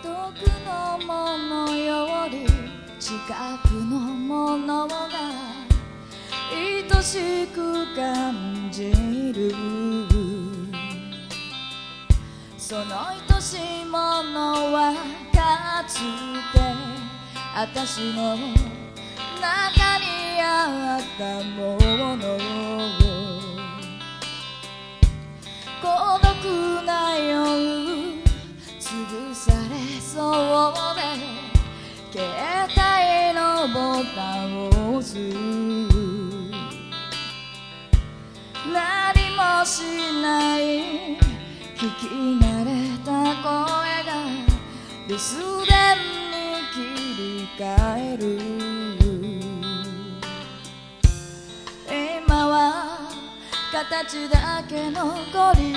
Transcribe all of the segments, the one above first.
遠くのものより近くのものが愛しく感じる。その愛しいものはかつて私の中にあったもの。孤独な夜潰されそうで携帯のボタンを押す。何もしない聞き慣れた声が留守電に切り替える。今は形だけ残り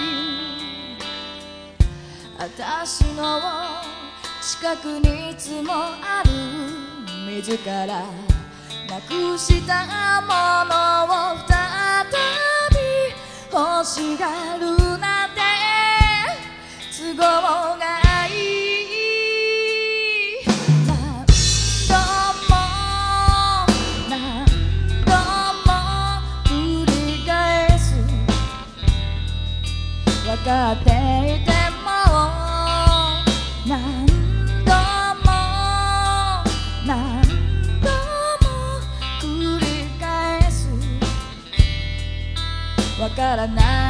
私の近くにいつもある自らなくしたものを再び欲しがるなんて都合がいい。何度も何度も繰り返す。分かっていても何度も何度も繰り返す。わからない